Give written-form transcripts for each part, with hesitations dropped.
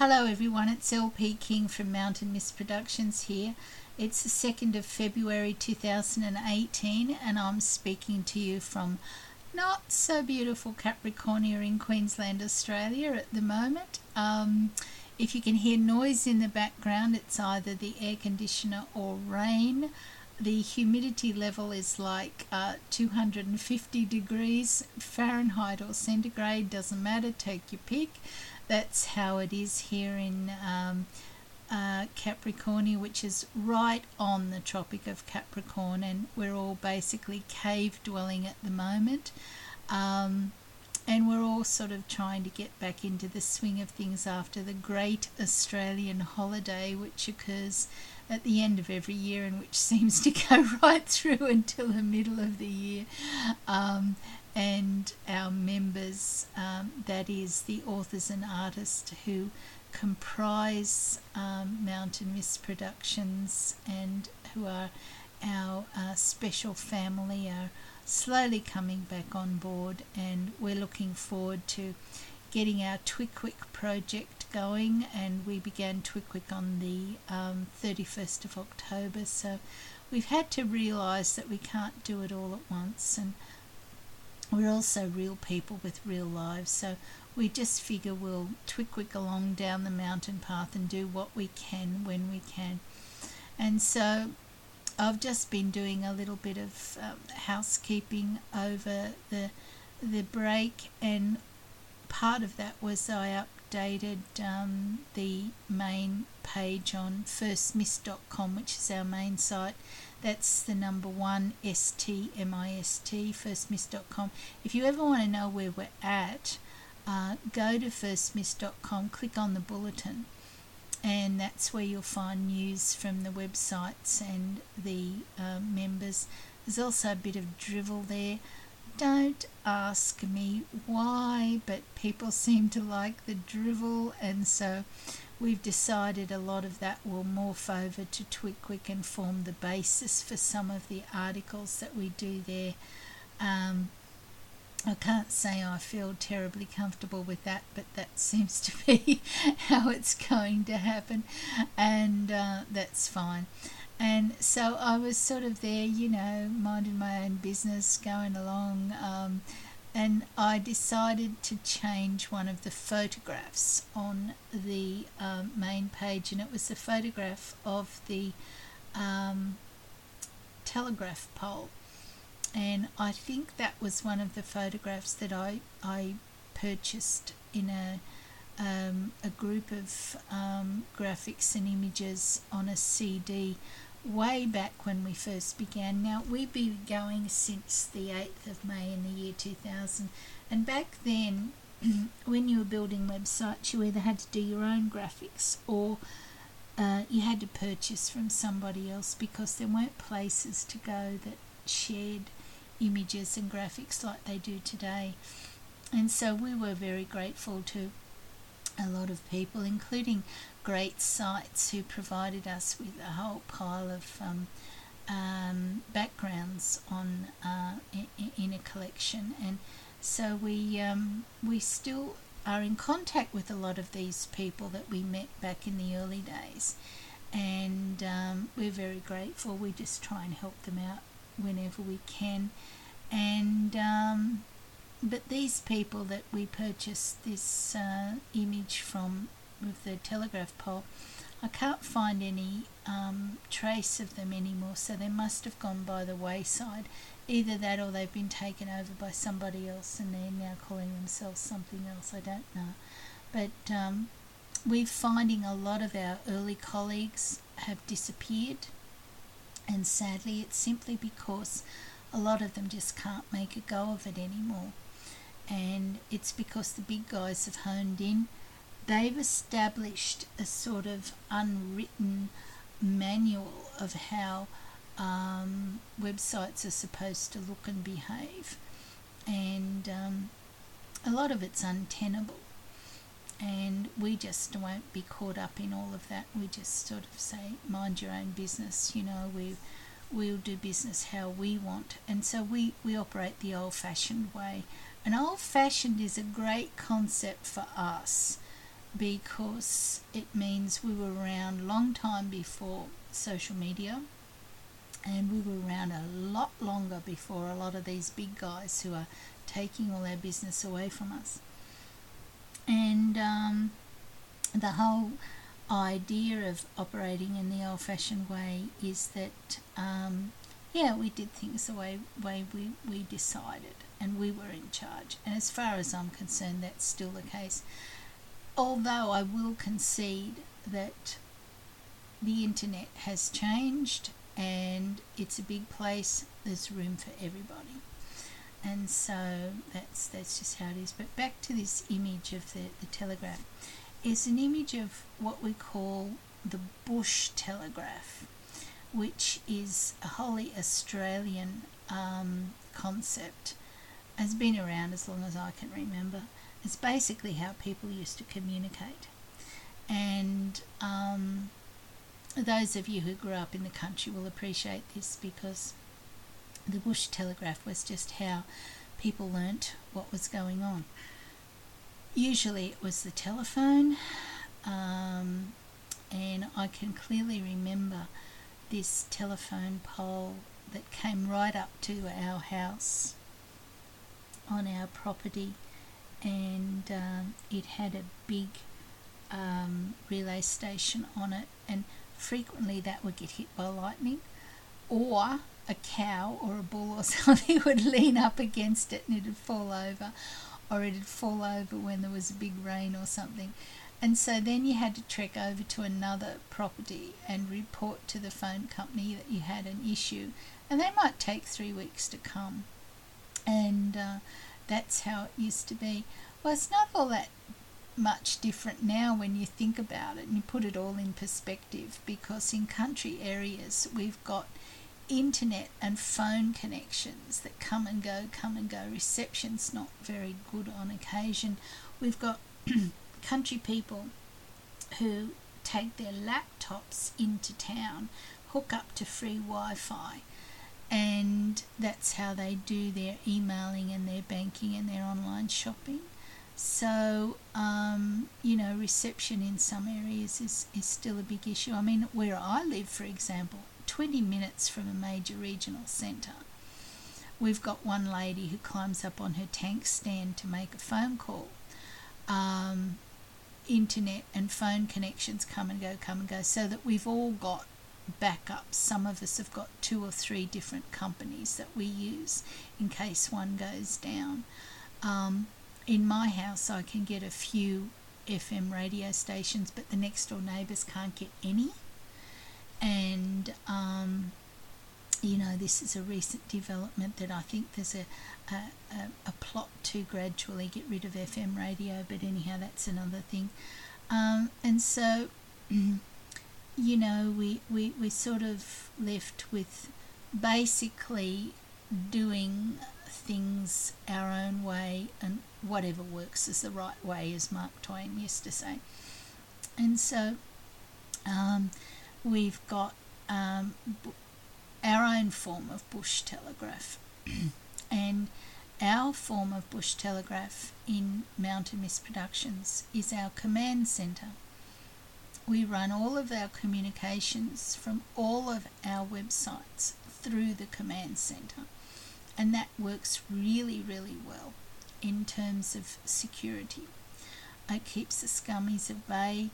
Hello everyone, it's LP King from Mountain Mist Productions here. It's the 2nd of February 2018 and I'm speaking to you from not so beautiful Capricornia in Queensland, Australia at the moment. If you can hear noise in the background, it's either the air conditioner or rain. The humidity level is like 250 degrees Fahrenheit or centigrade, doesn't matter, take your pick. That's how it is here in Capricornia, which is right on the Tropic of Capricorn, and we're all basically cave dwelling at the moment. And we're all sort of trying to get back into the swing of things after the Great Australian Holiday, which occurs at the end of every year and which seems to go right through until the middle of the year. And our members, that is the authors and artists who comprise Mountain Mist Productions and who are our special family, are slowly coming back on board, and we're looking forward to getting our Twikwik project going, and we began Twikwik on the 31st of October, so we've had to realise that we can't do it all at once, and we're also real people with real lives, so we just figure we'll Twikwik along down the mountain path and do what we can when we can. And so I've just been doing a little bit of housekeeping over the break, and part of that was I updated the main page on firstmist.com, which is our main site. That's the number 1 STMIST, firstmist.com. If you ever want to know where we're at, go to firstmist.com, click on the bulletin, and that's where you'll find news from the websites and the members. There's also a bit of drivel there. Don't ask me why, but people seem to like the drivel, and so we've decided a lot of that will morph over to Twikwik and form the basis for some of the articles that we do there. I can't say I feel terribly comfortable with that, but that seems to be how it's going to happen, and that's fine. And so I was sort of there, minding my own business, going along, and I decided to change one of the photographs on the main page, and it was the photograph of the telegraph pole. And I think that was one of the photographs that I purchased in a group of graphics and images on a CD way back when we first began. Now, we've been going since the 8th of May in the year 2000, and back then when you were building websites, you either had to do your own graphics or you had to purchase from somebody else, because there weren't places to go that shared images and graphics like they do today. And so we were very grateful to a lot of people, including great sites, who provided us with a whole pile of backgrounds on in a collection. And so we still are in contact with a lot of these people that we met back in the early days, and we're very grateful. We just try and help them out whenever we can. And but these people that we purchased this image from with the telegraph pole, I can't find any trace of them anymore, so they must have gone by the wayside. Either that or they've been taken over by somebody else and they're now calling themselves something else, I don't know. But we're finding a lot of our early colleagues have disappeared, and sadly it's simply because a lot of them just can't make a go of it anymore. And it's because the big guys have honed in. They've established a sort of unwritten manual of how websites are supposed to look and behave, and a lot of it's untenable, and we just won't be caught up in all of that. We just sort of say, mind your own business, we'll do business how we want. And so we operate the old-fashioned way. And old-fashioned is a great concept for us because it means we were around a long time before social media, and we were around a lot longer before a lot of these big guys who are taking all our business away from us. And the whole idea of operating in the old-fashioned way is that we did things the way we decided, and we were in charge. And as far as I'm concerned, that's still the case, although I will concede that the internet has changed and it's a big place. There's room for everybody, and so that's just how it is. But back to this image of the telegraph. It's an image of what we call the bush telegraph, which is a wholly Australian concept. Has been around as long as I can remember. It's basically how people used to communicate. And those of you who grew up in the country will appreciate this, because the bush telegraph was just how people learnt what was going on. Usually it was the telephone, and I can clearly remember this telephone pole that came right up to our house on our property, and it had a big relay station on it, and frequently that would get hit by lightning, or a cow or a bull or something would lean up against it and it'd fall over, or it'd fall over when there was a big rain or something. And so then you had to trek over to another property and report to the phone company that you had an issue, and they might take 3 weeks to come. And that's how it used to be. Well, it's not all that much different now when you think about it and you put it all in perspective, because in country areas we've got internet and phone connections that come and go. Reception's not very good on occasion. We've got country people who take their laptops into town, hook up to free Wi-Fi, and that's how they do their emailing and their banking and their online shopping. So, reception in some areas is still a big issue. I mean, where I live, for example, 20 minutes from a major regional centre, we've got one lady who climbs up on her tank stand to make a phone call. Internet and phone connections come and go, so that we've all got backups. Some of us have got 2 or 3 different companies that we use in case one goes down. In my house, I can get a few FM radio stations, but the next door neighbours can't get any. And this is a recent development that I think there's a plot to gradually get rid of FM radio, but anyhow, that's another thing. And so, we're sort of left with basically doing things our own way, and whatever works is the right way, as Mark Twain used to say. And so we've got our own form of bush telegraph. And our form of bush telegraph in Mountain Mist Productions is our command centre. We run all of our communications from all of our websites through the command centre, and that works really, really well in terms of security. It keeps the scummies at bay.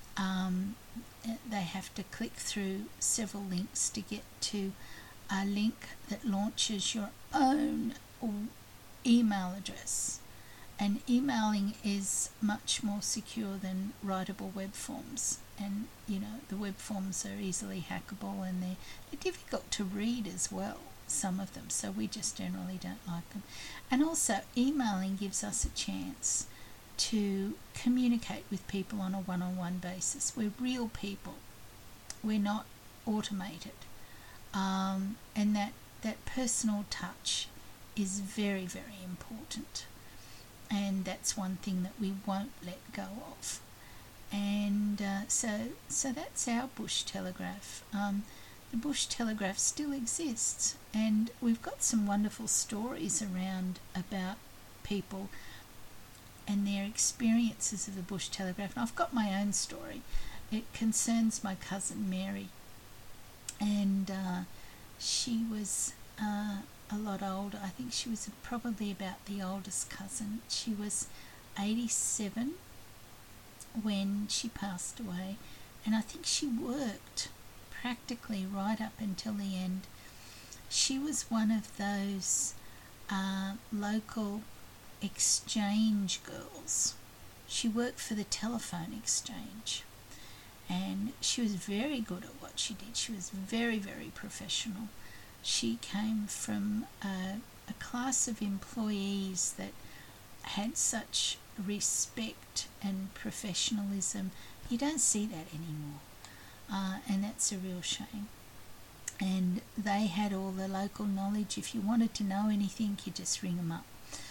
They have to click through several links to get to a link that launches your own email address. And emailing is much more secure than writable web forms. And, the web forms are easily hackable, and they're difficult to read as well, some of them. So we just generally don't like them. And also, emailing gives us a chance to communicate with people on a one-on-one basis. We're real people. We're not automated. And that personal touch is very, very important. And that's one thing that we won't let go of. And so that's our bush telegraph. The bush telegraph still exists, and we've got some wonderful stories around about people and their experiences of the Bush Telegraph. And I've got my own story. It concerns my cousin Mary, and she was a lot older. I think she was probably about the oldest cousin. She was 87 when she passed away, and I think she worked practically right up until the end. She was one of those local exchange girls. She worked for the telephone exchange, and she was very good at what she did. She was very, very professional. She came from a class of employees that had such respect and professionalism. You don't see that anymore, and that's a real shame. And they had all the local knowledge. If you wanted to know anything, you just ring them up.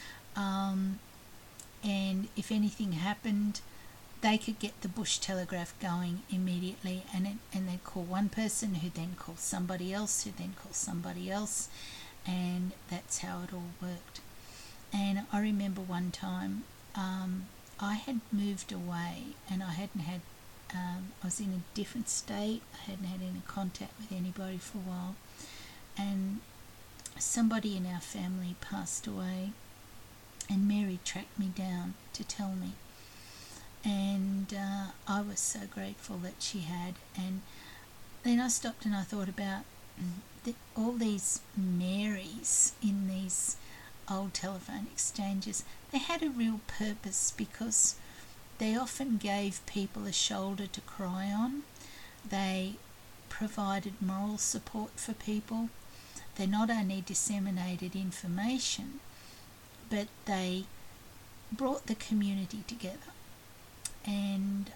And if anything happened, they could get the Bush Telegraph going immediately, and they'd call one person who then called somebody else, who then called somebody else, and that's how it all worked. And I remember one time I had moved away, and I hadn't had, I was in a different state. I hadn't had any contact with anybody for a while, and somebody in our family passed away, and Mary tracked me down to tell me. And I was so grateful that she had. And then I stopped and I thought about all these Marys in these old telephone exchanges. They had a real purpose, because they often gave people a shoulder to cry on. They provided moral support for people. They not only disseminated information, but they brought the community together. And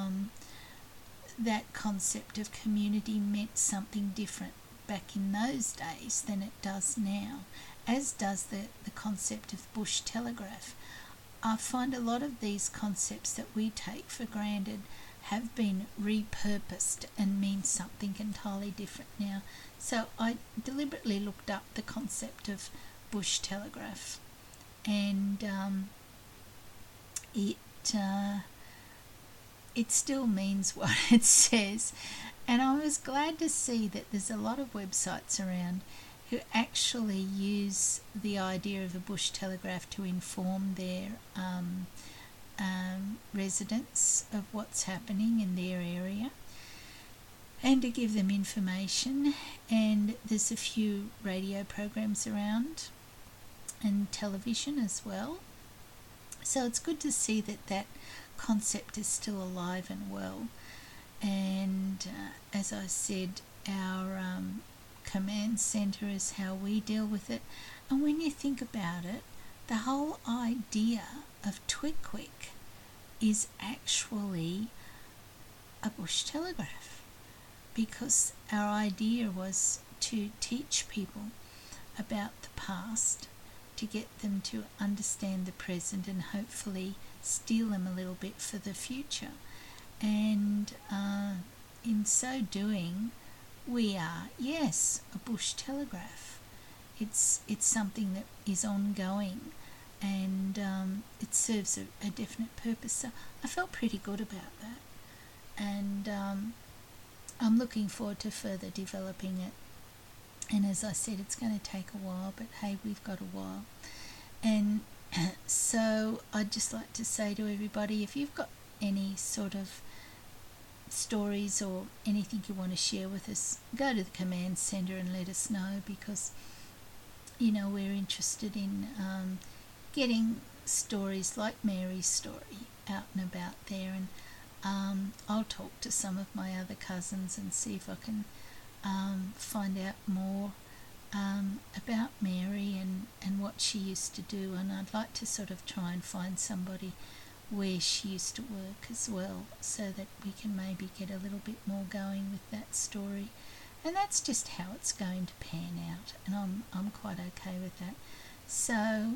that concept of community meant something different back in those days than it does now, as does the concept of Bush Telegraph. I find a lot of these concepts that we take for granted have been repurposed and mean something entirely different now. So I deliberately looked up the concept of Bush Telegraph, and it still means what it says. And I was glad to see that there's a lot of websites around who actually use the idea of a Bush Telegraph to inform their residents of what's happening in their area and to give them information. And there's a few radio programs around and television as well. So it's good to see that concept is still alive and well. And as I said, our command centre is how we deal with it. And when you think about it, the whole idea of Twitquick is actually a Bush Telegraph, because our idea was to teach people about the past, to get them to understand the present and hopefully steal them a little bit for the future. And in so doing, we are, yes, a Bush Telegraph. It's something that is ongoing, and it serves a definite purpose. So I felt pretty good about that, and I'm looking forward to further developing it. And as I said, it's going to take a while, but hey, we've got a while. And so I'd just like to say to everybody, if you've got any sort of stories or anything you want to share with us, go to the command centre and let us know, because we're interested in getting stories like Mary's story out and about there. And I'll talk to some of my other cousins and see if I can find out more about Mary and what she used to do. And I'd like to sort of try and find somebody where she used to work as well, so that we can maybe get a little bit more going with that story. And that's just how it's going to pan out, and I'm quite okay with that. So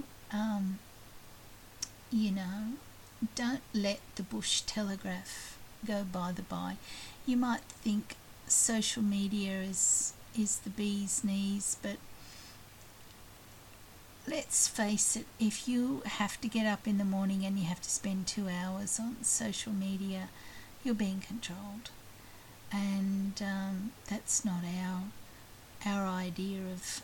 don't let the Bush Telegraph go by the by. You might think social media is the bee's knees, but let's face it, if you have to get up in the morning and you have to spend 2 hours on social media, you're being controlled. And that's not our idea of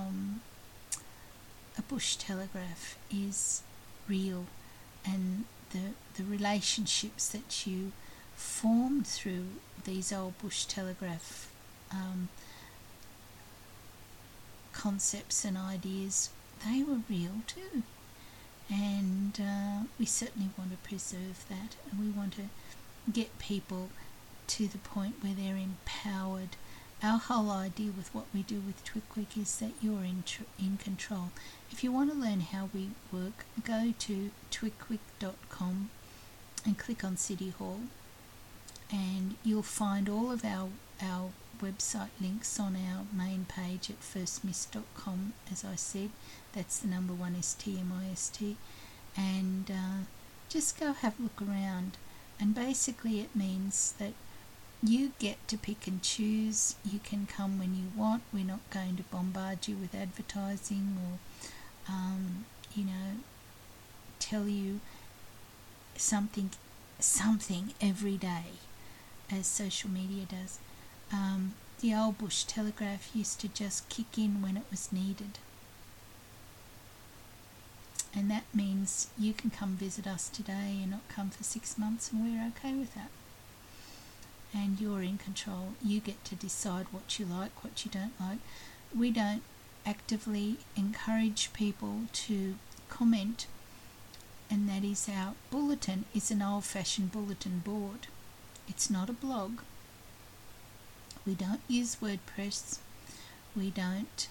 a bush telegraph. Is real, and the relationships that you formed through these old bush telegraph concepts and ideas, they were real too. And we certainly want to preserve that, and we want to get people to the point where they're empowered. Our whole idea with what we do with Twickwick is that you're in control. If you want to learn how we work, go to twickwick.com and click on City Hall, and you'll find all of our website links on our main page at firstmist.com. As I said, that's the number one STMIST, and just go have a look around. And basically it means that you get to pick and choose. You can come when you want. We're not going to bombard you with advertising or tell you something every day, as social media does. The old bush telegraph used to just kick in when it was needed. And that means you can come visit us today and not come for 6 months, and we're okay with that. And you're in control. You get to decide what you like, what you don't like. We don't actively encourage people to comment, and that is our bulletin is an old-fashioned bulletin board. It's not a blog. We don't use WordPress. We don't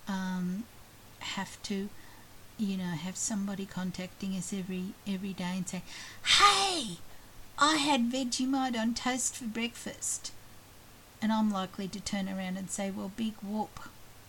have to have somebody contacting us every day and say, hey, I had Vegemite on toast for breakfast. And I'm likely to turn around and say, well, big whoop,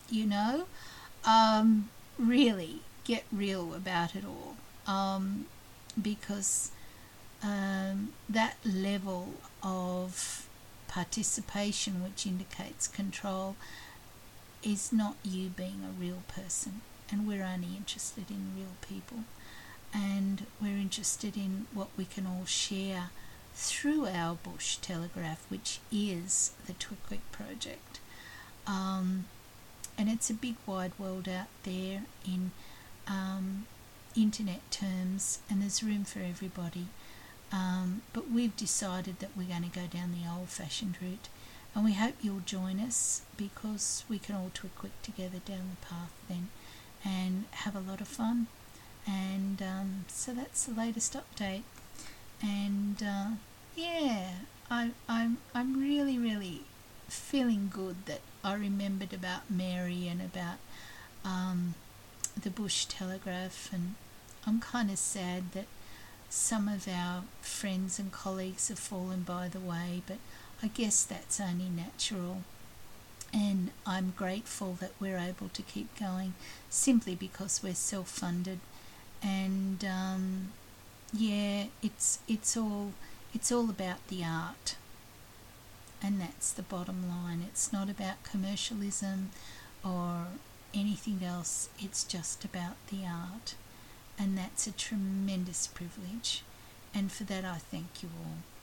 really get real about it all. Because that level of participation, which indicates control, is not you being a real person. And we're only interested in real people. And we're interested in what we can all share through our bush telegraph, which is the Twickwick project. And it's a big wide world out there in internet terms, and there's room for everybody. But we've decided that we're going to go down the old-fashioned route, and we hope you'll join us, because we can all Twickwick together down the path then and have a lot of fun. And so that's the latest update. And I'm really feeling good that I remembered about Mary and about the bush telegraph, and I'm kind of sad that some of our friends and colleagues have fallen by the way, but I guess that's only natural. And I'm grateful that we're able to keep going simply because we're self-funded. And it's all about the art, and that's the bottom line. It's not about commercialism or anything else. It's just about the art, and that's a tremendous privilege, and for that I thank you all.